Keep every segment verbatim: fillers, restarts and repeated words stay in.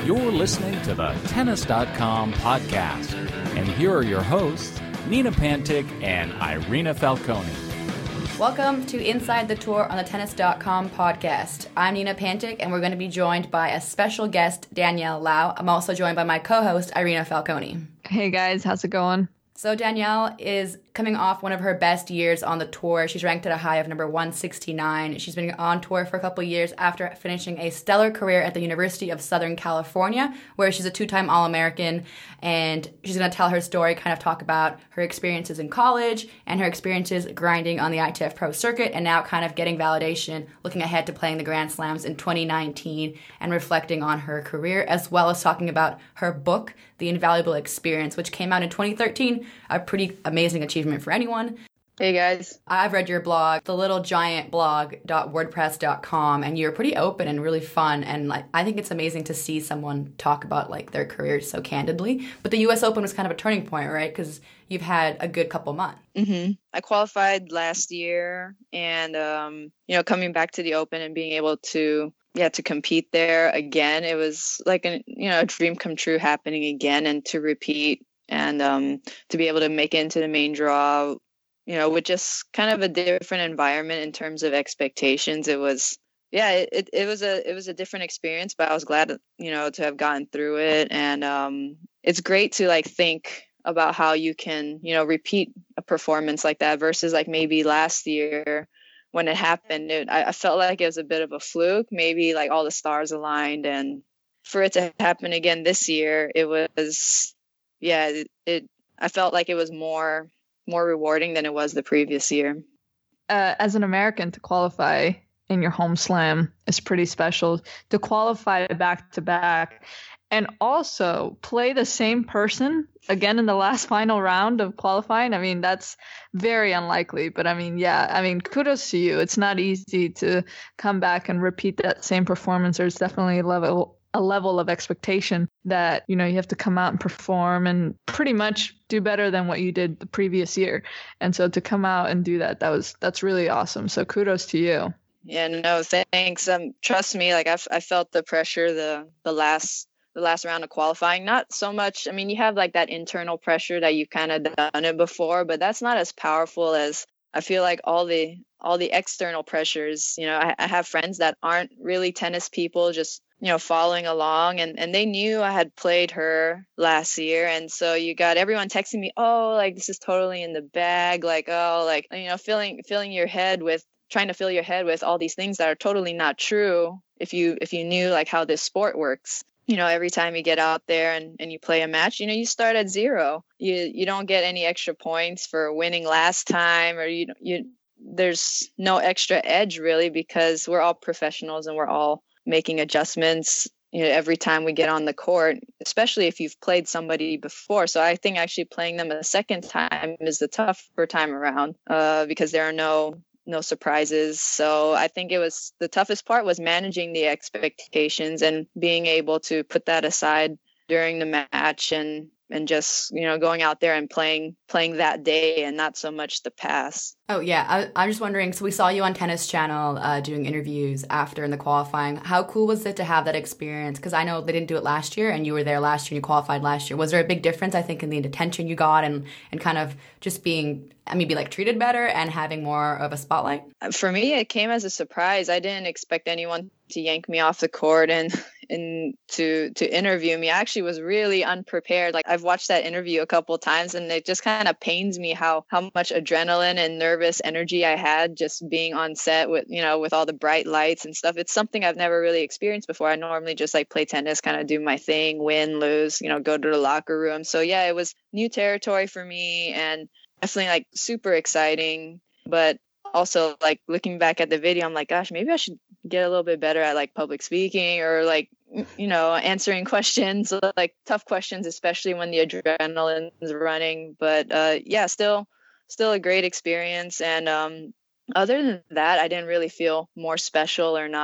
You're listening to the Tennis dot com podcast. And here are your hosts, Nina Pantic and Irina Falcone. Welcome to Inside the Tour on the Tennis dot com podcast. I'm Nina Pantic, and we're going to be joined by a special guest, Danielle Lau. I'm also joined by my co-host, Irina Falcone. Hey guys, how's it going? So Danielle is coming off one of her best years on the tour. She's ranked at a high of number one sixty-nine. She's been on tour for a couple of years after finishing a stellar career at the University of Southern California, where she's a two-time All-American. And she's going to tell her story, kind of talk about her experiences in college and her experiences grinding on the I T F Pro circuit, and now kind of getting validation, looking ahead to playing the Grand Slams in twenty nineteen and reflecting on her career, as well as talking about her book, The Invaluable Experience, which came out in twenty thirteen, a pretty amazing achievement for anyone. Hey guys. I've read your blog, the little giant blog dot wordpress dot com, and you're pretty open and really fun, and like I think it's amazing to see someone talk about like their career so candidly. But the U S Open was kind of a turning point, right? Because you've had a good couple months. Mm-hmm. I qualified last year, and um, you know, coming back to the Open and being able to yeah to compete there again, it was like a you know a dream come true happening again, and to repeat and um, to be able to make it into the main draw. You know, with just kind of a different environment in terms of expectations. It was, yeah, it, it was a it was a different experience, but I was glad, you know, to have gotten through it. And um, it's great to like think about how you can, you know, repeat a performance like that versus like maybe last year when it happened. It, I, I felt like it was a bit of a fluke. Maybe like all the stars aligned, and for it to happen again this year, it was, yeah, it, it I felt like it was more. more rewarding than it was the previous year. Uh, as an American, to qualify in your home slam is pretty special. To qualify back to back and also play the same person again in the last final round of qualifying, I mean, that's very unlikely. But I mean, yeah, I mean, kudos to you. It's not easy to come back and repeat that same performance. There's definitely a level a level of expectation that, you know, you have to come out and perform and pretty much do better than what you did the previous year. And so to come out and do that, that was, that's really awesome. So kudos to you. Yeah, no, thanks. Um, trust me, like I, I felt the pressure, the, the last, the last round of qualifying, not so much. I mean, you have like that internal pressure that you've kind of done it before, but that's not as powerful as I feel like all the, all the external pressures. You know, I, I have friends that aren't really tennis people, just you know, following along, and, and they knew I had played her last year. And so you got everyone texting me, oh, like, this is totally in the bag. Like, oh, like, you know, filling, filling your head with, trying to fill your head with all these things that are totally not true. If you, if you knew like how this sport works, you know, every time you get out there and, and you play a match, you know, you start at zero. You, you don't get any extra points for winning last time, or you, you, there's no extra edge really, because we're all professionals and we're all making adjustments, you know, every time we get on the court, especially if you've played somebody before. So I think actually playing them a second time is the tougher time around, uh, because there are no no surprises. So I think it was the toughest part was managing the expectations and being able to put that aside during the match, and and just, you know, going out there and playing playing that day and not so much the past. Oh, yeah. I, I'm just wondering, so we saw you on Tennis Channel uh, doing interviews after in the qualifying. How cool was it to have that experience? Because I know they didn't do it last year, and you were there last year and you qualified last year. Was there a big difference, I think, in the attention you got and, and kind of just being, I mean, be like treated better and having more of a spotlight? For me, it came as a surprise. I didn't expect anyone to yank me off the court and and to to interview me. I actually was really unprepared. Like, I've watched that interview a couple of times, and it just kind of pains me how how much adrenaline and nervous energy I had just being on set with, you know, with all the bright lights and stuff. It's something I've never really experienced before. I normally just like play tennis, kind of do my thing, win, lose, you know, go to the locker room. So yeah, it was new territory for me, and definitely like super exciting. But also, like, looking back at the video, I'm like, gosh, maybe I should get a little bit better at like public speaking, or like, you know, answering questions, like tough questions, especially when the adrenaline is running. But uh, yeah, still, still a great experience. And um, other than that, I didn't really feel more special or not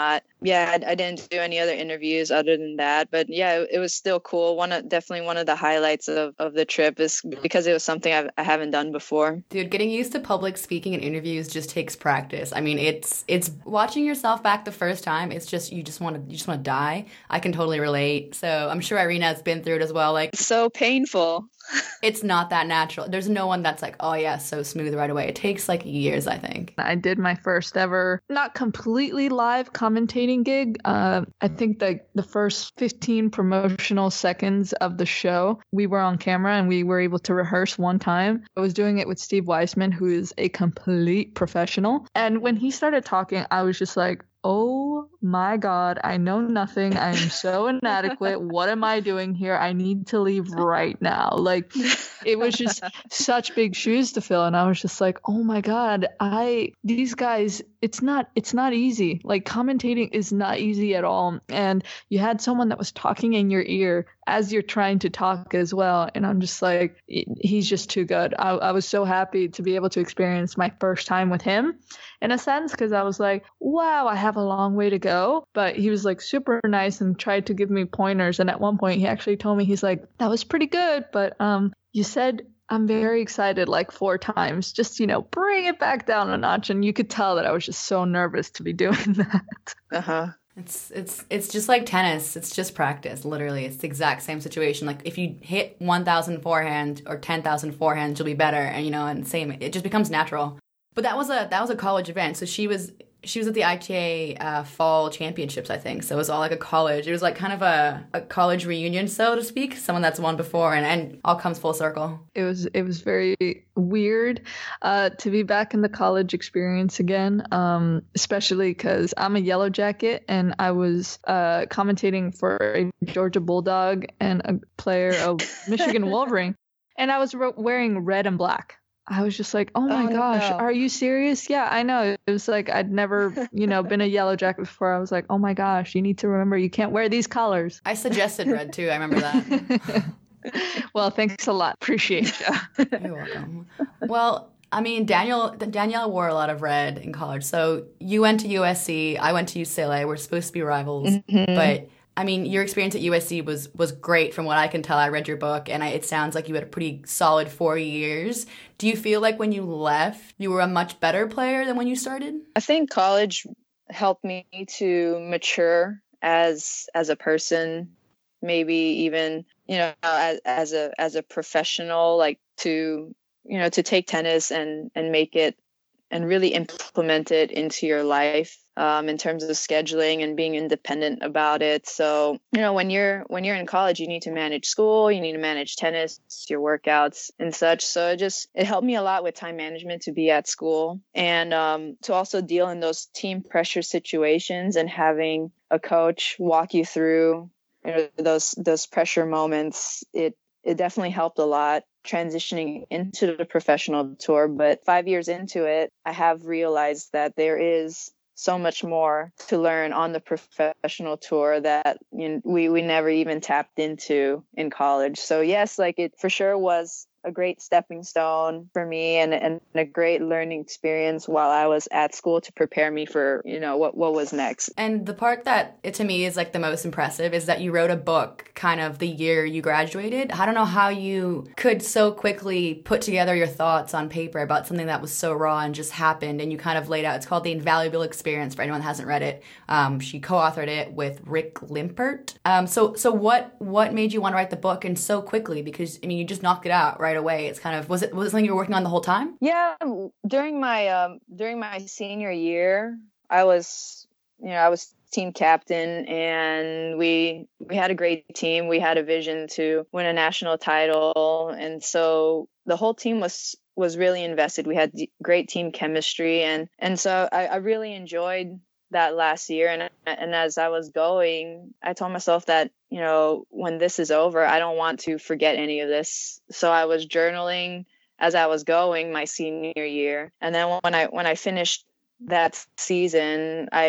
yeah, I, I didn't do any other interviews other than that. But yeah, it, it was still cool. One of, definitely one of the highlights of, of the trip is because it was something I've, I haven't done before. Dude, getting used to public speaking and interviews just takes practice. I mean, it's it's watching yourself back the first time. It's just you just want to you just want to die. I can totally relate. So I'm sure Irina has been through it as well. Like, it's so painful. It's not that natural. There's no one that's like, oh yeah, so smooth right away. It takes like years, I think. I did my first ever, not completely live commentating gig. Uh, I think the the first fifteen promotional seconds of the show, we were on camera and we were able to rehearse one time. I was doing it with Steve Weissman, who is a complete professional. And when he started talking, I was just like, oh my God, I know nothing. I am so inadequate. What am I doing here? I need to leave right now. Like, it was just such big shoes to fill. And I was just like, oh my God, I, these guys, it's not, it's not easy. Like, commentating is not easy at all. And you had someone that was talking in your ear as you're trying to talk as well. And I'm just like, he's just too good. I, I was so happy to be able to experience my first time with him in a sense, because I was like, wow, I have a long way to go. But he was like super nice and tried to give me pointers. And at one point he actually told me, he's like, that was pretty good. But um, you said I'm very excited like four times. Just, you know, bring it back down a notch. And you could tell that I was just so nervous to be doing that. Uh-huh. It's it's it's just like tennis. It's just practice. Literally, it's the exact same situation. Like if you hit one thousand forehand or ten thousand forehand, you'll be better. And you know, and same, it just becomes natural. But that was a that was a college event. So she was she was at the I T A uh, Fall Championships, I think. So it was all like a college. It was like kind of a, a college reunion, so to speak. Someone that's won before, and, and all comes full circle. It was it was very weird uh, to be back in the college experience again, um, especially because I'm a Yellow Jacket and I was uh, commentating for a Georgia Bulldog and a player of Michigan Wolverine, and I was re- wearing red and black. I was just like, oh my oh, gosh, no. Are you serious? Yeah, I know. It was like I'd never, you know, been a Yellow Jacket before. I was like, oh my gosh, you need to remember you can't wear these colors. I suggested red too. I remember that. Well, thanks a lot. Appreciate you. You're welcome. Well, I mean, Daniel Danielle wore a lot of red in college. So you went to U S C. I went to U C L A. We're supposed to be rivals. Mm-hmm. But I mean, your experience at U S C was was great from what I can tell. I read your book, and I, it sounds like you had a pretty solid four years. Do you feel like when you left, you were a much better player than when you started? I think college helped me to mature as as a person, maybe even, you know, as, as a as a professional, like to, you know, to take tennis and, and make it and really implement it into your life. Um, in terms of scheduling and being independent about it. So, you know, when you're when you're in college, you need to manage school, you need to manage tennis, your workouts and such. So it just it helped me a lot with time management to be at school and um, to also deal in those team pressure situations and having a coach walk you through, you know, those those pressure moments. It it definitely helped a lot transitioning into the professional tour. But five years into it, I have realized that there is so much more to learn on the professional tour that, you know, we, we never even tapped into in college. So yes, like it for sure was a great stepping stone for me and, and a great learning experience while I was at school to prepare me for, you know, what, what was next. And the part that it, to me is like the most impressive is that you wrote a book kind of the year you graduated. I don't know how you could so quickly put together your thoughts on paper about something that was so raw and just happened, and you kind of laid out. It's called The Invaluable Experience for anyone that hasn't read it. Um, she co-authored it with Rick Limpert. Um, so so what what made you want to write the book and so quickly? Because I mean, you just knocked it out right away. It's kind of was it was it something you were working on the whole time? Yeah, during my um during my senior year, I was you know I was team captain, and we we had a great team. We had a vision to win a national title, and so the whole team was was really invested. We had great team chemistry, and and so I, I really enjoyed that last year. And and as I was going, I told myself that, you know, when this is over, I don't want to forget any of this. So I was journaling as I was going my senior year. And then when I when I finished that season, I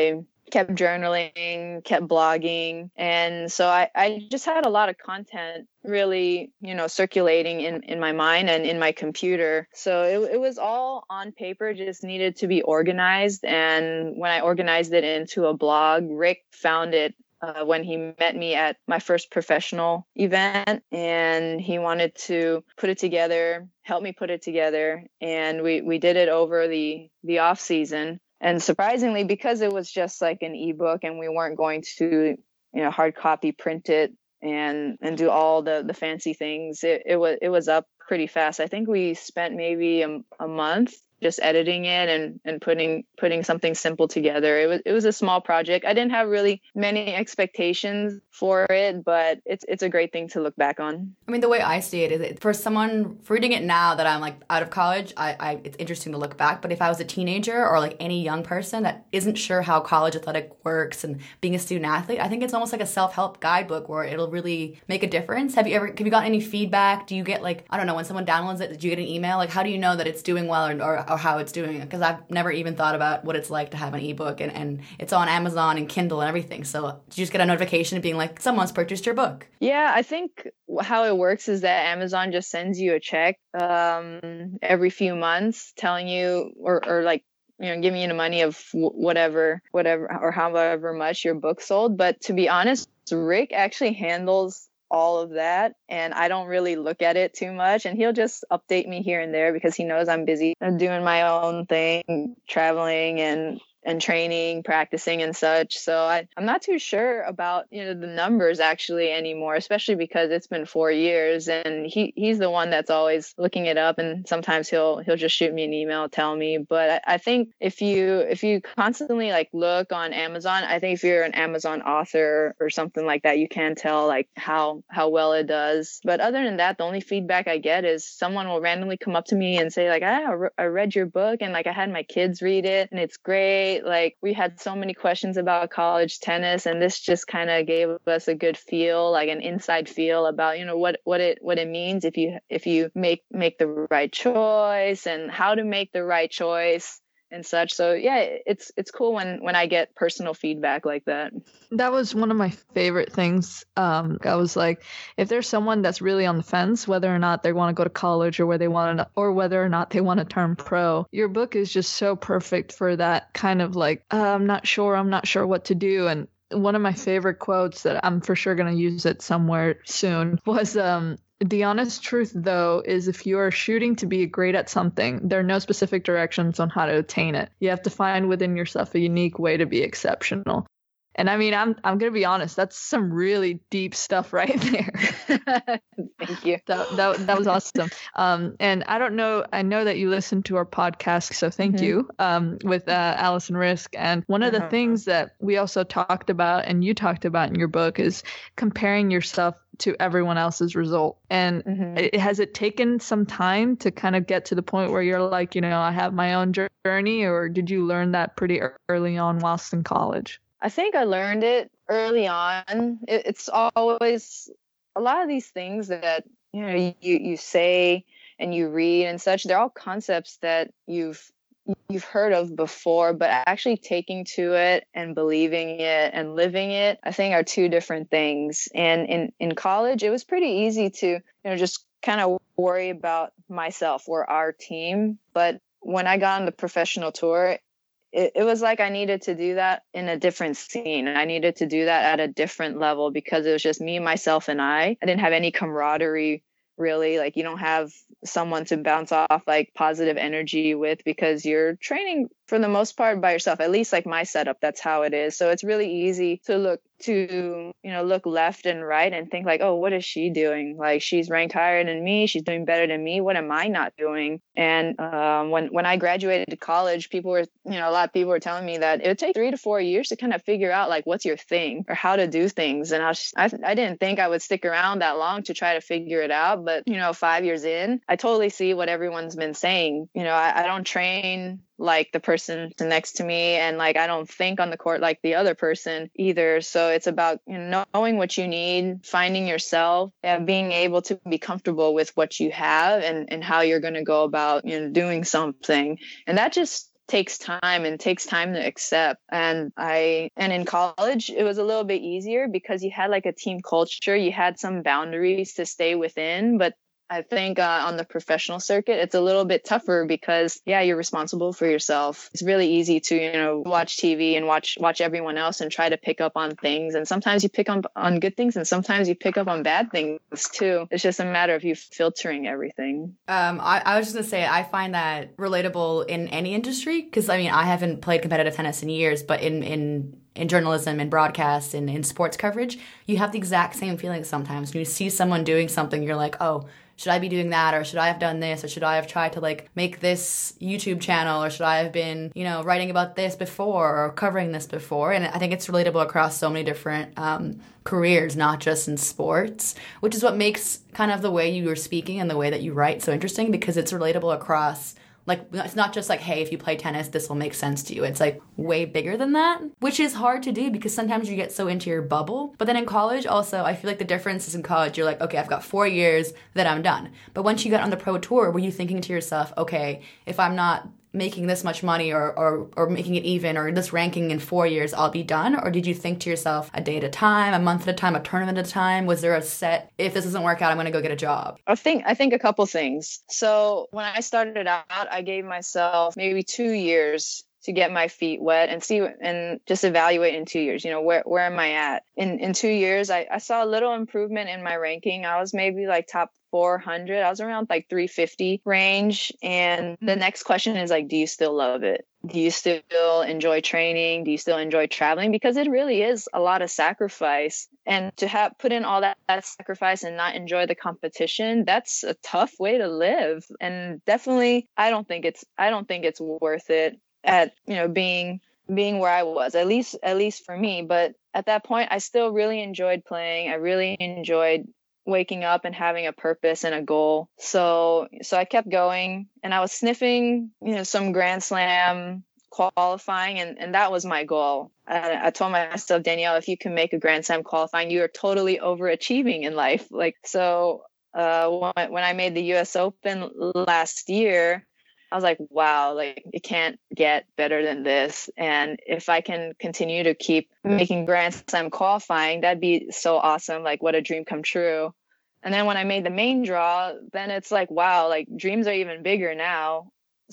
kept journaling, kept blogging. And so I, I just had a lot of content really, you know, circulating in, in my mind and in my computer. So it, it was all on paper, just needed to be organized. And when I organized it into a blog, Rick found it uh, when he met me at my first professional event, and he wanted to put it together, help me put it together. And we, we did it over the, the off season. And surprisingly, because it was just like an ebook and we weren't going to, you know, hard copy print it and and do all the the fancy things, it, it was it was up pretty fast. I think we spent maybe a, a month just editing it and and putting putting something simple together. It was it was a small project. I didn't have really many expectations for it, but it's it's a great thing to look back on. I mean, the way I see it is, it, for someone for reading it now that I'm like out of college, I, I it's interesting to look back. But if I was a teenager or like any young person that isn't sure how college athletic works and being a student athlete, I think it's almost like a self-help guidebook where it'll really make a difference. Have you ever have you gotten any feedback? Do you get like, I don't know, when someone downloads it, do you get an email? Like, how do you know that it's doing well or or, or how it's doing? Because I've never even thought about what it's like to have an ebook, and, and it's on Amazon and Kindle and everything. So did you just get a notification being like, someone's purchased your book? Yeah, I think how it works is that Amazon just sends you a check um, every few months telling you, or, or like, you know, giving you the money of whatever, whatever, or however much your book sold. But to be honest, Rick actually handles all of that, and I don't really look at it too much, and he'll just update me here and there because he knows I'm busy doing my own thing, traveling and and training, practicing and such. So I, I'm not too sure about, you know, the numbers actually anymore, especially because it's been four years and he, he's the one that's always looking it up. And sometimes he'll, he'll just shoot me an email, tell me. But I, I think if you, if you constantly like look on Amazon, I think if you're an Amazon author or something like that, you can tell like how, how well it does. But other than that, the only feedback I get is someone will randomly come up to me and say like, ah, I read your book and like I had my kids read it and it's great. Like we had so many questions about college tennis, and this just kind of gave us a good feel, like an inside feel about, you know, what, what it, what it means if you, if you make, make the right choice and how to make the right choice and such. So yeah, it's, it's cool when, when I get personal feedback like that. That was one of my favorite things. Um, I was like, if there's someone that's really on the fence, whether or not they want to go to college or where they want to, or whether or not they want to turn pro, your book is just so perfect for that kind of like, uh, I'm not sure, I'm not sure what to do. And one of my favorite quotes that I'm for sure going to use it somewhere soon was, um, the honest truth, though, is if you are shooting to be great at something, there are no specific directions on how to attain it. You have to find within yourself a unique way to be exceptional. And I mean, I'm I'm gonna be honest, that's some really deep stuff right there. Thank you. That, that that was awesome. Um, and I don't know, I know that you listen to our podcast, so thank mm-hmm. you. Um, with uh, Allison Risk, and one of the uh-huh. things that we also talked about, and you talked about in your book, is comparing yourself to everyone else's result. And mm-hmm. it, has it taken some time to kind of get to the point where you're like, you know, I have my own journey, or did you learn that pretty early on whilst in college? I think I learned it early on. It, it's always a lot of these things that, you know, you, you say and you read and such. They're all concepts that you've you've heard of before, but actually taking to it and believing it and living it, I think are two different things. And in, in college, it was pretty easy to, you know, just kind of worry about myself or our team. But when I got on the professional tour, It, it was like I needed to do that in a different scene. I needed to do that at a different level because it was just me, myself, and I. I didn't have any camaraderie, really. Like, you don't have someone to bounce off like positive energy with because you're training for the most part by yourself. At least like my setup, that's how it is. So it's really easy to look to, you know, look left and right and think like, oh, what is she doing? Like, she's ranked higher than me. She's doing better than me. What am I not doing? And um, when, when I graduated to college, people were, you know, a lot of people were telling me that it would take three to four years to kind of figure out like, what's your thing or how to do things. And I, was, I, I didn't think I would stick around that long to try to figure it out. But, you know, five years in, I totally see what everyone's been saying. You know, I, I don't train like the person next to me, and like I don't think on the court like the other person either. So it's about, you know, knowing what you need, finding yourself, and being able to be comfortable with what you have and, and how you're going to go about, you know, doing something. And that just takes time and takes time to accept. And I, and in college, it was a little bit easier because you had like a team culture, you had some boundaries to stay within, but I think uh, on the professional circuit, it's a little bit tougher because, yeah, you're responsible for yourself. It's really easy to, you know, watch T V and watch watch everyone else and try to pick up on things. And sometimes you pick up on good things and sometimes you pick up on bad things too. It's just a matter of you filtering everything. Um, I, I was just going to say, I find that relatable in any industry because, I mean, I haven't played competitive tennis in years, but in, in in journalism and broadcast and in sports coverage, you have the exact same feelings sometimes. When you see someone doing something, you're like, oh, should I be doing that? Or should I have done this? Or should I have tried to like make this YouTube channel? Or should I have been, you know, writing about this before or covering this before? And I think it's relatable across so many different um, careers, not just in sports, which is what makes kind of the way you are speaking and the way that you write so interesting because it's relatable across. Like, it's not just like, hey, if you play tennis, this will make sense to you. It's like way bigger than that, which is hard to do because sometimes you get so into your bubble. But then in college, also, I feel like the difference is in college, you're like, okay, I've got four years, then I'm done. But once you got on the pro tour, were you thinking to yourself, okay, if I'm not making this much money or, or, or making it even or this ranking in four years, I'll be done? Or did you think to yourself a day at a time, a month at a time, a tournament at a time? Was there a set, if this doesn't work out, I'm going to go get a job? I think I think a couple things. So when I started out, I gave myself maybe two years to get my feet wet and see and just evaluate in two years, you know, where, where am I at? In in two years, I, I saw a little improvement in my ranking. I was maybe like top four hundred. I was around like three fifty range. And the next question is like, do you still love it? Do you still enjoy training? Do you still enjoy traveling? Because it really is a lot of sacrifice. And to have put in all that, that sacrifice and not enjoy the competition, that's a tough way to live. And definitely, I don't think it's I don't think it's worth it at, you know, being being where I was, at least at least for me. But at that point, I still really enjoyed playing. I really enjoyed waking up and having a purpose and a goal. So so I kept going and I was sniffing, you know, some Grand Slam qualifying and, and that was my goal. I, I told myself, Danielle, if you can make a Grand Slam qualifying, you are totally overachieving in life. Like, so uh, when, when I made the U S Open last year, I was like, wow, like it can't get better than this. And if I can continue to keep making Grand Slam qualifying, that'd be so awesome. Like what a dream come true. And then when I made the main draw, then it's like, wow, like dreams are even bigger now.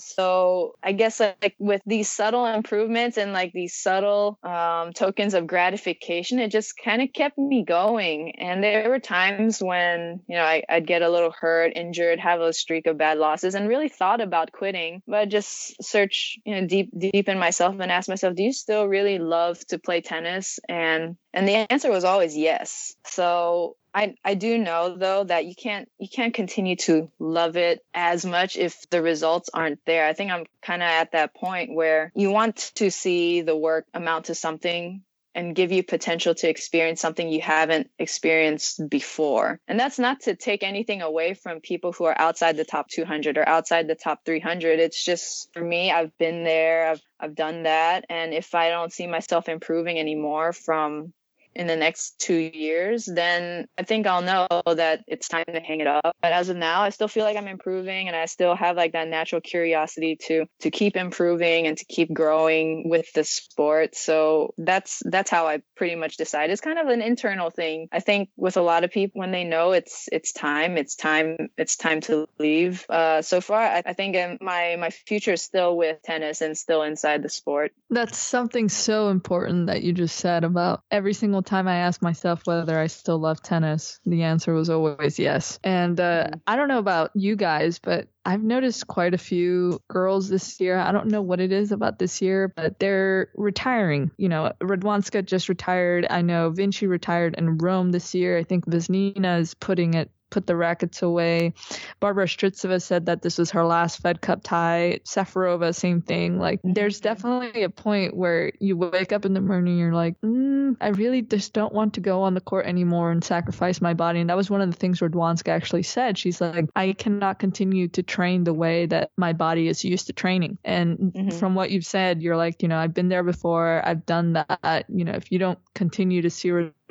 So I guess like with these subtle improvements and like these subtle um, tokens of gratification, it just kind of kept me going. And there were times when, you know, I, I'd get a little hurt, injured, have a streak of bad losses and really thought about quitting, but I just search, you know, deep, deep in myself and ask myself, do you still really love to play tennis? And, and the answer was always yes. So I, I do know though that you can't you can't continue to love it as much if the results aren't there. I think I'm kind of at that point where you want to see the work amount to something and give you potential to experience something you haven't experienced before. And that's not to take anything away from people who are outside the top two hundred or outside the top three hundred. It's just for me, I've been there, I've I've done that, and if I don't see myself improving anymore from in the next two years, then I think I'll know that it's time to hang it up. But as of now, I still feel like I'm improving and I still have like that natural curiosity to to keep improving and to keep growing with the sport. So that's that's how I pretty much decide. It's kind of an internal thing. I think with a lot of people, when they know it's it's time, it's time, it's time to leave. Uh, so far, I, I think my my future is still with tennis and still inside the sport. That's something so important that you just said about every single time I asked myself whether I still love tennis, the answer was always yes. And uh, I don't know about you guys, but I've noticed quite a few girls this year. I don't know what it is about this year, but they're retiring. You know, Radwanska just retired. I know Vinci retired in Rome this year. I think Vesnina is putting it put the rackets away. Barbara Strycova said that this was her last Fed Cup tie. Safarova, same thing. Like, there's definitely a point where you wake up in the morning and you're like, mm, I really just don't want to go on the court anymore and sacrifice my body. And that was one of the things Radwanska actually said. She's like, I cannot continue to train the way that my body is used to training. And mm-hmm. from what you've said, you're like, you know, I've been there before. I've done that. You know, if you don't continue to see results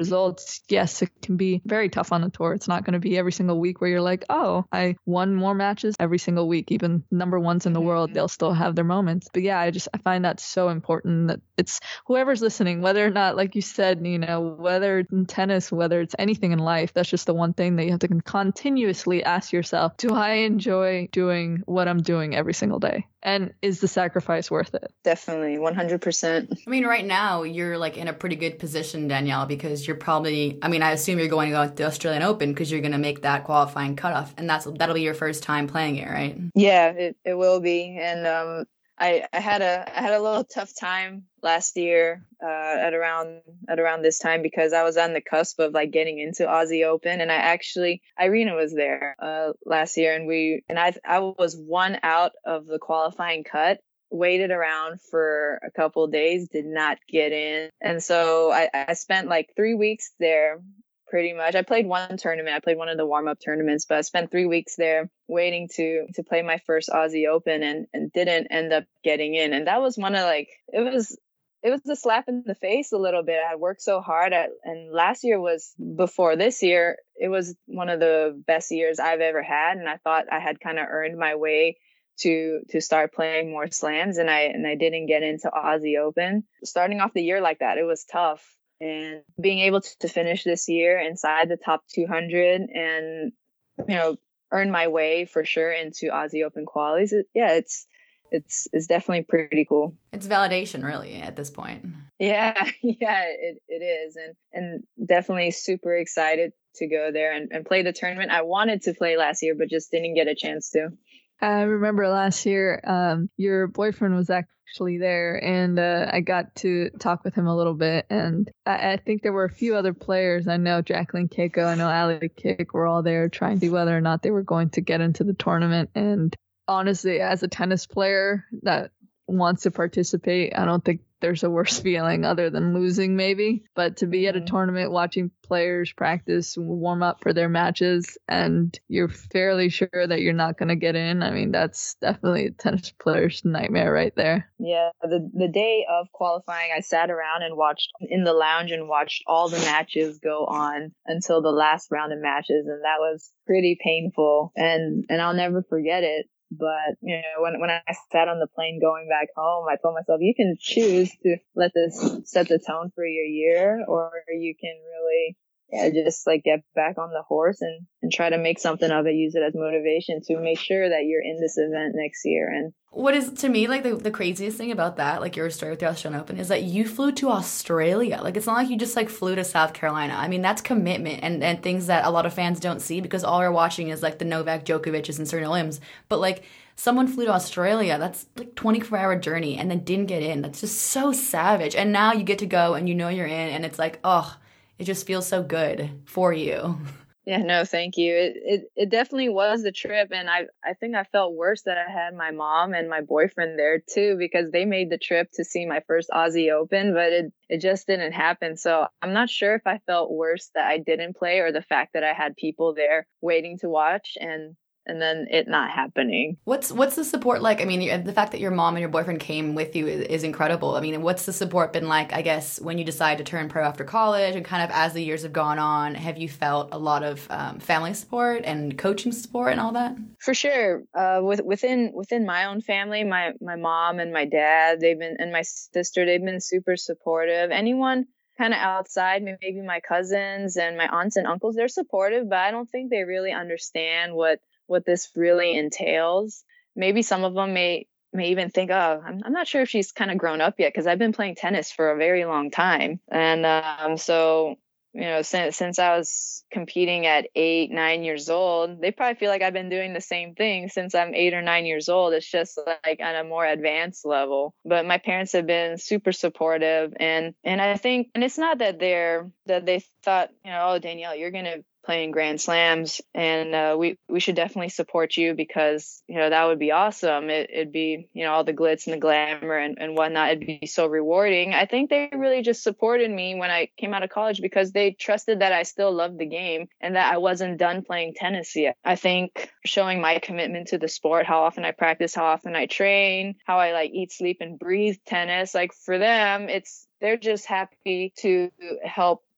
results, yes, it can be very tough on the tour. It's not going to be every single week where you're like, oh, I won more matches every single week. Even number ones in the world, they'll still have their moments. But yeah, I just I find that so important that it's whoever's listening, whether or not, like you said, you know, whether it's in tennis, whether it's anything in life, that's just the one thing that you have to continuously ask yourself, do I enjoy doing what I'm doing every single day? And is the sacrifice worth it? Definitely, one hundred percent. I mean, right now, you're like in a pretty good position, Danielle, because you're probably, I mean, I assume you're going to go to the Australian Open because you're going to make that qualifying cutoff. And that's that'll be your first time playing it, right? Yeah, it, it will be. And um, I, I had a I had a little tough time last year uh, at around at around this time because I was on the cusp of like getting into Aussie Open, and I actually Irina was there uh, last year, and we and I I was one out of the qualifying cut. Waited around for a couple of days, did not get in, and so I, I spent like three weeks there. Pretty much. I played one tournament. I played one of the warm-up tournaments, but I spent three weeks there waiting to to play my first Aussie Open and, and didn't end up getting in. And that was one of like, it was it was a slap in the face a little bit. I had worked so hard at, and last year was before this year. It was one of the best years I've ever had. And I thought I had kind of earned my way to to start playing more slams, and I and I didn't get into Aussie Open. Starting off the year like that, it was tough. And being able to finish this year inside the top two hundred and, you know, earn my way for sure into Aussie Open qualies, it, yeah, it's it's it's definitely pretty cool. It's validation, really, at this point. Yeah, yeah, it, it is. And, and definitely super excited to go there and, and play the tournament. I wanted to play last year, but just didn't get a chance to. I remember last year, um, your boyfriend was actually there, and uh, I got to talk with him a little bit. And I, I think there were a few other players. I know Jacqueline Keiko, I know Ali Kick were all there trying to see whether or not they were going to get into the tournament. And honestly, as a tennis player that wants to participate, I don't think there's a worse feeling other than losing, maybe. But to be at a tournament watching players practice, warm up for their matches, and you're fairly sure that you're not going to get in, I mean, that's definitely a tennis player's nightmare right there. Yeah, the the day of qualifying, I sat around and watched in the lounge and watched all the matches go on until the last round of matches, and that was pretty painful, and and I'll never forget it. But, you know, when when I sat on the plane going back home, I told myself, you can choose to let this set the tone for your year, or you can really yeah, just like get back on the horse and, and try to make something of it, use it as motivation to make sure that you're in this event next year. And what is, to me, like the, the craziest thing about that, like your story with the Australian Open, is that you flew to Australia. Like, it's not like you just like flew to South Carolina. I mean, that's commitment and, and things that a lot of fans don't see because all we're watching is like the Novak Djokovic's and Serena Williams. But like someone flew to Australia, that's like twenty-four hour journey and then didn't get in. That's just so savage. And now you get to go and you know you're in, and it's like, oh, it just feels so good for you. Yeah, no, thank you. It, it it definitely was the trip, and I I think I felt worse that I had my mom and my boyfriend there too, because they made the trip to see my first Aussie Open, but it it just didn't happen. So I'm not sure if I felt worse that I didn't play or the fact that I had people there waiting to watch and and then it not happening. What's what's the support like? I mean, the fact that your mom and your boyfriend came with you is, is incredible. I mean, what's the support been like, I guess, when you decide to turn pro after college and kind of as the years have gone on? Have you felt a lot of um, family support and coaching support and all that? For sure. Uh, with, within within my own family, my, my mom and my dad, they've been, and my sister, they've been super supportive. Anyone kind of outside, maybe my cousins and my aunts and uncles, they're supportive, but I don't think they really understand what what this really entails. Maybe some of them may may even think, oh, I'm, I'm not sure if she's kind of grown up yet, because I've been playing tennis for a very long time. And um, so, you know, since since I was competing at eight, nine years old, they probably feel like I've been doing the same thing since I'm eight or nine years old. It's just like on a more advanced level. But my parents have been super supportive. And, and I think, and it's not that they're, that they thought, you know, oh, Danielle, you're going to playing Grand Slams, and uh, we we should definitely support you because, you know, that would be awesome. It, it'd be, you know, all the glitz and the glamour and, and whatnot. It'd be so rewarding. I think they really just supported me when I came out of college because they trusted that I still loved the game and that I wasn't done playing tennis yet. I think showing my commitment to the sport, how often I practice, how often I train, how I like eat, sleep, and breathe tennis, like for them, it's they're just happy to help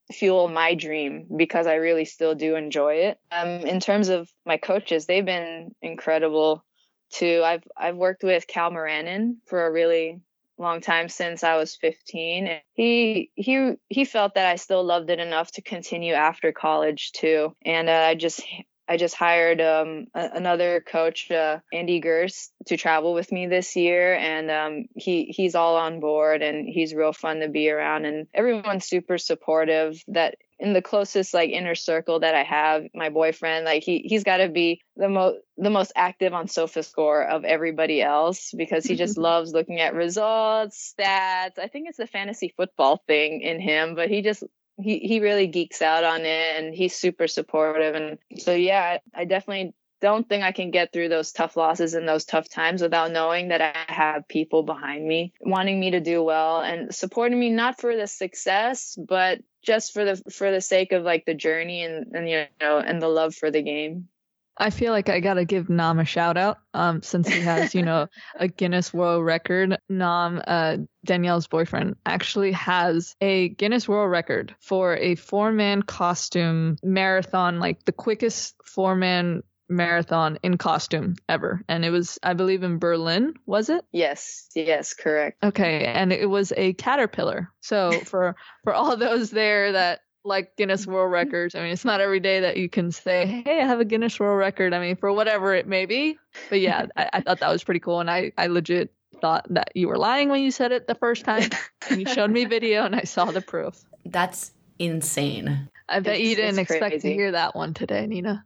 fuel my dream because I really still do enjoy it. Um, in terms of my coaches, they've been incredible too. I've I've worked with Cal Moranin for a really long time since I was fifteen. And he he he felt that I still loved it enough to continue after college too. And uh, I just I just hired um, a, another coach, uh, Andy Gers, to travel with me this year, and um, he he's all on board, and he's real fun to be around, and everyone's super supportive. That in the closest like inner circle that I have, my boyfriend, like he he's got to be the most the most active on SofaScore of everybody else because he just loves looking at results, stats. I think it's the fantasy football thing in him, but he just he he really geeks out on it, and he's super supportive. And so yeah, I, I definitely don't think I can get through those tough losses and those tough times without knowing that I have people behind me wanting me to do well and supporting me, not for the success, but just for the for the sake of like the journey and, and you know and the love for the game. I feel like I gotta give Nam a shout out, um, since he has, you know, a Guinness World Record. Nam, uh, Danielle's boyfriend, actually has a Guinness World Record for a four-man costume marathon, like the quickest four-man marathon in costume ever. And it was, I believe, in Berlin, was it? Yes, yes, correct. Okay, and it was a caterpillar. So for for all those there that like Guinness World Records, I mean, it's not every day that you can say, hey, I have a Guinness World Record. I mean, for whatever it may be. But yeah, I, I thought that was pretty cool. And I, I legit thought that you were lying when you said it the first time. And you showed me video and I saw the proof. That's insane. I bet It's- you didn't it's expect crazy. to hear that one today, Nina.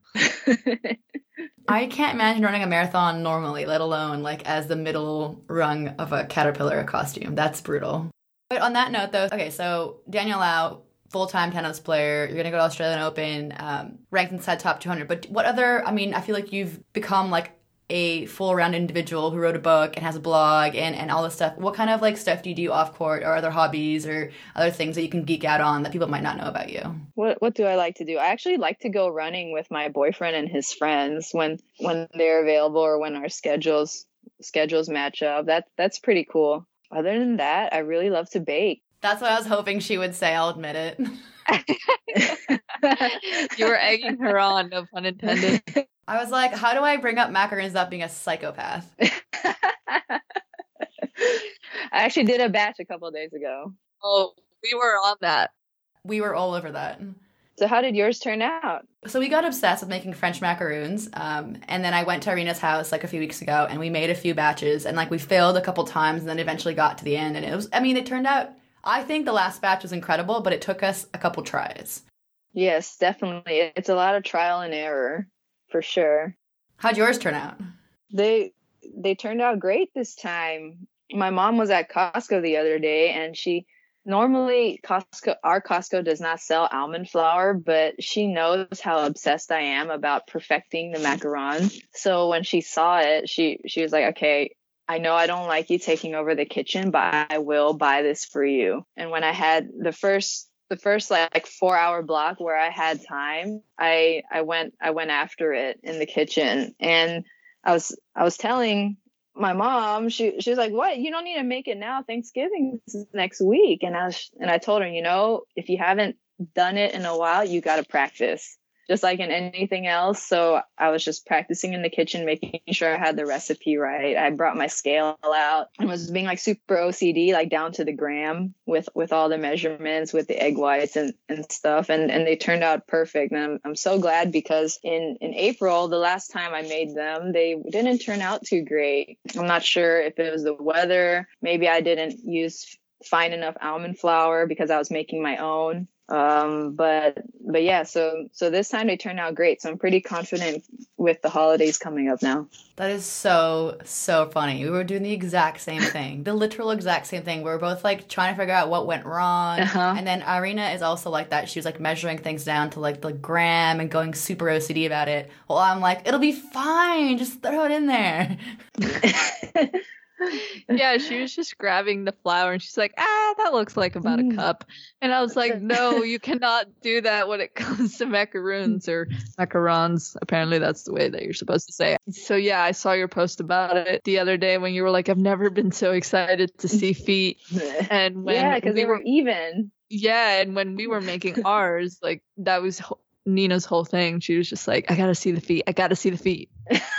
I can't imagine running a marathon normally, let alone like as the middle rung of a caterpillar costume. That's brutal. But on that note, though, okay, so Danielle Lau, full-time tennis player, you're going to go to Australian Open, um, ranked inside top two hundred. But what other, I mean, I feel like you've become like a full-round individual who wrote a book and has a blog and, and all this stuff. What kind of like stuff do you do off-court or other hobbies or other things that you can geek out on that people might not know about you? What what do I like to do? I actually like to go running with my boyfriend and his friends when when they're available or when our schedules schedules match up. That that's pretty cool. Other than that, I really love to bake. That's what I was hoping she would say, I'll admit it. You were egging her on, no pun intended. I was like, how do I bring up macarons without being a psychopath? I actually did a batch a couple of days ago. Oh, we were on that. We were all over that. So how did yours turn out? So we got obsessed with making French macaroons, um, and then I went to Irina's house like a few weeks ago, and we made a few batches, and like we failed a couple times, and then eventually got to the end, and it was, I mean, it turned out, I think the last batch was incredible, but it took us a couple tries. Yes, definitely. It's a lot of trial and error, for sure. How'd yours turn out? They they turned out great this time. My mom was at Costco the other day, and she normally Costco our Costco does not sell almond flour, but she knows how obsessed I am about perfecting the macaron. So when she saw it, she she was like, "Okay, I know I don't like you taking over the kitchen, but I will buy this for you." And when I had the first the first like four hour block where I had time, I I went I went after it in the kitchen, and I was I was telling my mom, she she was like, "What? You don't need to make it now. Thanksgiving is next week." And I was, and I told her, you know, if you haven't done it in a while, you got to practice, just like in anything else. So I was just practicing in the kitchen, making sure I had the recipe right. I brought my scale out and was being like super O C D, like down to the gram with, with all the measurements, with the egg whites and, and stuff. And, and they turned out perfect. And I'm, I'm so glad because in, in April, the last time I made them, they didn't turn out too great. I'm not sure if it was the weather. Maybe I didn't use fine enough almond flour because I was making my own. Um, but, but yeah, so, so this time they turned out great. So I'm pretty confident with the holidays coming up now. That is so, so funny. We were doing the exact same thing, the literal exact same thing. We were both like trying to figure out what went wrong. Uh-huh. And then Irina is also like that. She was like measuring things down to like the gram and going super O C D about it. Well, I'm like, it'll be fine. Just throw it in there. Yeah, she was just grabbing the flour and she's like, ah, that looks like about a cup. And I was like, no, you cannot do that when it comes to macaroons or macarons. Apparently that's the way that you're supposed to say it. So yeah, I saw your post about it the other day when you were like, I've never been so excited to see feet. And when yeah, because we they were even. Yeah, and when we were making ours, like that was ho- Nina's whole thing. She was just like, I gotta see the feet. I gotta see the feet.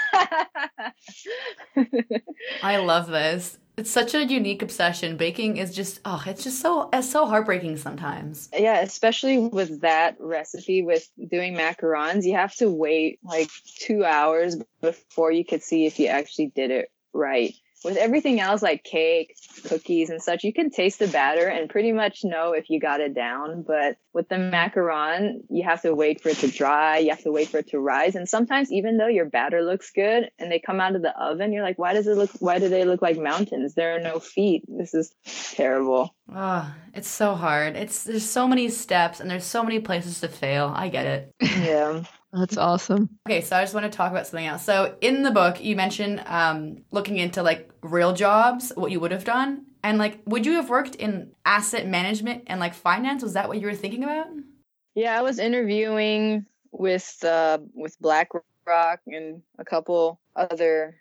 I love this. It's such a unique obsession. Baking is just, oh, it's just so, it's so heartbreaking sometimes. Yeah, especially with that recipe with doing macarons, you have to wait like two hours before you could see if you actually did it right. With everything else like cake, cookies and such, you can taste the batter and pretty much know if you got it down. But with the macaron, you have to wait for it to dry. You have to wait for it to rise. And sometimes even though your batter looks good and they come out of the oven, you're like, why does it look, why do they look like mountains? There are no feet. This is terrible. Oh, it's so hard. It's, there's so many steps and there's so many places to fail. I get it. Yeah. That's awesome. Okay, so I just want to talk about something else. So in the book, you mentioned um, looking into like real jobs, what you would have done. And like, would you have worked in asset management and like finance? Was that what you were thinking about? Yeah, I was interviewing with uh, with BlackRock and a couple other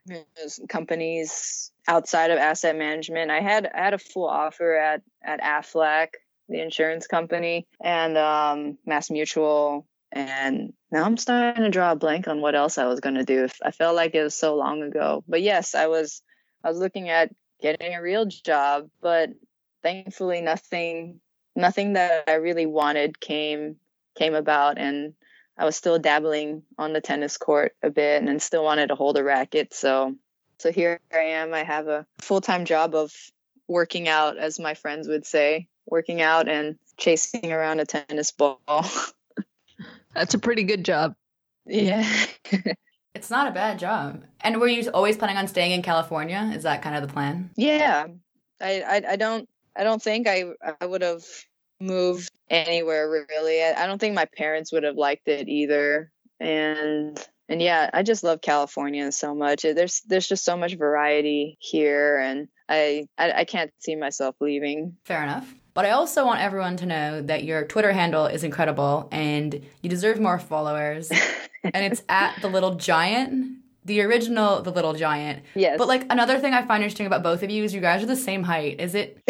companies outside of asset management. I had I had a full offer at at Aflac, the insurance company, and um, Mass Mutual. And now I'm starting to draw a blank on what else I was going to do. I felt like it was so long ago. But yes, I was I was looking at getting a real job, but thankfully nothing nothing that I really wanted came came about, and I was still dabbling on the tennis court a bit and still wanted to hold a racket. So so here I am. I have a full-time job of working out, as my friends would say, working out and chasing around a tennis ball. That's a pretty good job. Yeah. It's not a bad job. And were you always planning on staying in California? Is that kind of the plan? Yeah. I, I, I don't I don't think I I would have moved anywhere really. I, I don't think my parents would have liked it either. And and yeah, I just love California so much. There's there's just so much variety here, and I I, I can't see myself leaving. Fair enough. But I also want everyone to know that your Twitter handle is incredible and you deserve more followers. And it's at The Little Giant, the original The Little Giant. Yes. But like another thing I find interesting about both of you is you guys are the same height. Is it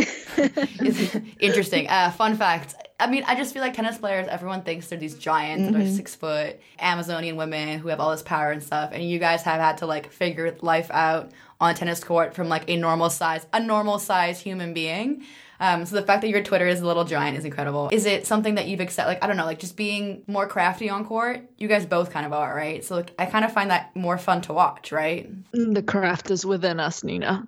is it interesting? Uh, fun fact. I mean, I just feel like tennis players, everyone thinks they're these giants mm-hmm. that are six foot Amazonian women who have all this power and stuff. And you guys have had to like figure life out on a tennis court from like a normal size, a normal size human being. Um, so the fact that your Twitter is a Little Giant is incredible. Is it something that you've accepted? Like, I don't know, like just being more crafty on court? You guys both kind of are, right? So like, I kind of find that more fun to watch, right? The craft is within us, Nina.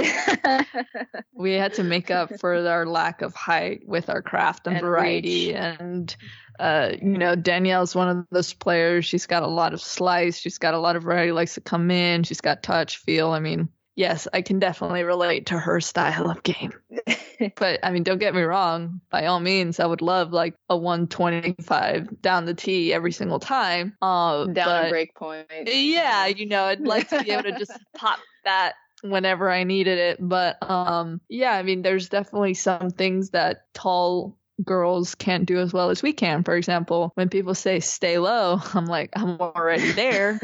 We had to make up for our lack of height with our craft and, and variety. Reach. And, uh, you know, Danielle's one of those players. She's got a lot of slice. She's got a lot of variety, likes to come in. She's got touch, feel. I mean, yes, I can definitely relate to her style of game. But I mean, don't get me wrong. By all means, I would love like a one twenty-five down the tee every single time. Uh, down but, a break point. Yeah, you know, I'd like to be able to just pop that whenever I needed it. But um, yeah, I mean, there's definitely some things that tall girls can't do as well as we can. For example, when people say stay low, I'm like, I'm already there.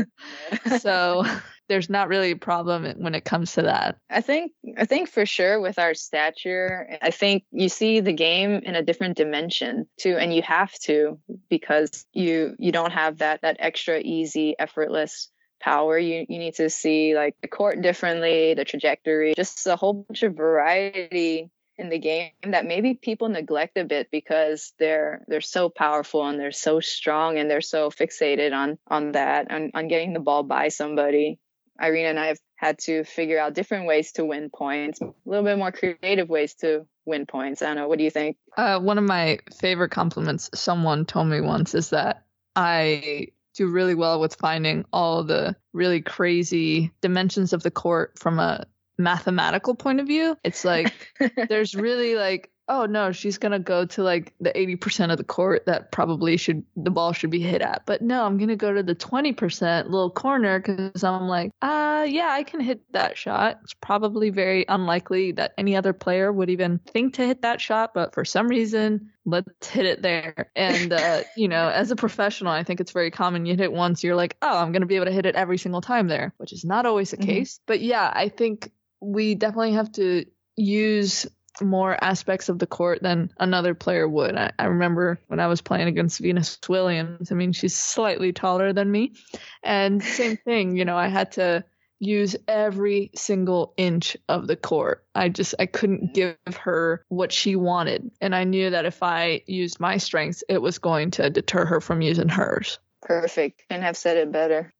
So there's not really a problem when it comes to that. I think I think for sure with our stature, I think you see the game in a different dimension too, and you have to, because you you don't have that that extra easy, effortless power. You you need to see like the court differently, the trajectory, just a whole bunch of variety in the game that maybe people neglect a bit because they're they're so powerful and they're so strong and they're so fixated on on that, on, on getting the ball by somebody. Irina and I have had to figure out different ways to win points, a little bit more creative ways to win points. I don't know. What do you think? Uh, one of my favorite compliments someone told me once is that I do really well with finding all the really crazy dimensions of the court from a mathematical point of view. It's like there's really like, oh no, she's gonna go to like the eighty percent of the court that probably should the ball should be hit at, but no, I'm gonna go to the twenty percent little corner because I'm like, uh yeah, I can hit that shot. It's probably very unlikely that any other player would even think to hit that shot, but for some reason, let's hit it there. And uh you know, as a professional, I think it's very common. You hit it once, you're like, oh, I'm gonna be able to hit it every single time there, which is not always the mm-hmm. case. But yeah, I think we definitely have to use more aspects of the court than another player would. I, I remember when I was playing against Venus Williams. I mean, she's slightly taller than me. And same thing, you know, I had to use every single inch of the court. I just, I couldn't give her what she wanted. And I knew that if I used my strengths, it was going to deter her from using hers. Perfect. Couldn't have said it better.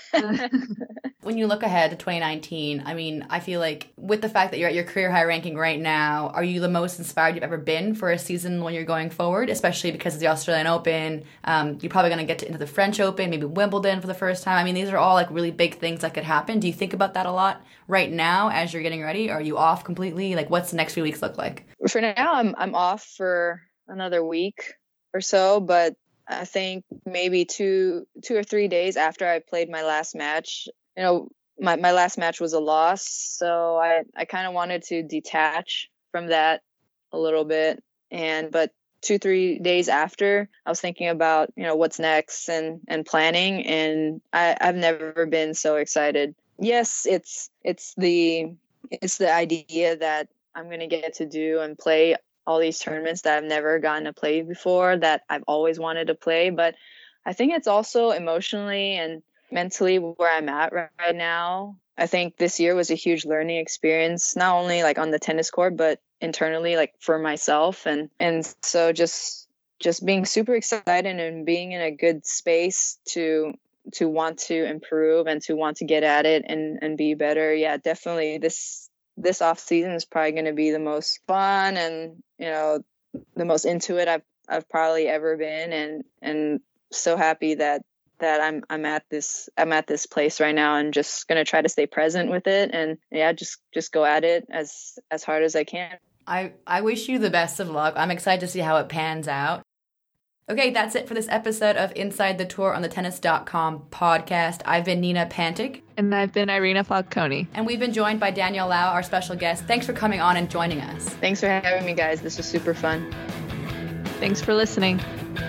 When you look ahead to twenty nineteen, I mean, I feel like with the fact that you're at your career high ranking right now, are you the most inspired you've ever been for a season when you're going forward, especially because of the Australian Open? Um, you're probably going to get to, into the French Open, maybe Wimbledon for the first time. I mean, these are all like really big things that could happen. Do you think about that a lot right now as you're getting ready? Or are you off completely? Like, what's the next few weeks look like? For now, I'm I'm off for another week or so, but I think maybe two two or three days after I played my last match, you know, my, my last match was a loss. So I, I kind of wanted to detach from that a little bit. And but two, three days after, I was thinking about, you know, what's next and, and planning. And I, I've never been so excited. Yes, it's it's the it's the idea that I'm going to get to do and play all these tournaments that I've never gotten to play before, that I've always wanted to play. But I think it's also emotionally and mentally where I'm at right now. I think this year was a huge learning experience, not only like on the tennis court, but internally, like for myself. And, and so just, just being super excited and being in a good space to, to want to improve and to want to get at it and, and be better. Yeah, definitely this, this off season is probably going to be the most fun and, you know, the most into it I've, I've probably ever been. And, and so happy that, that I'm, I'm at this, I'm at this place right now and just going to try to stay present with it. And yeah, just, just go at it as, as hard as I can. I, I wish you the best of luck. I'm excited to see how it pans out. Okay, that's it for this episode of Inside the Tour on the tennis dot com podcast. I've been Nina Pantic. And I've been Irina Falcone. And we've been joined by Danielle Lau, our special guest. Thanks for coming on and joining us. Thanks for having me, guys. This was super fun. Thanks for listening.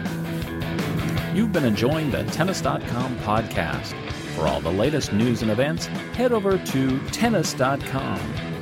You've been enjoying the tennis dot com podcast. For all the latest news and events, head over to tennis dot com.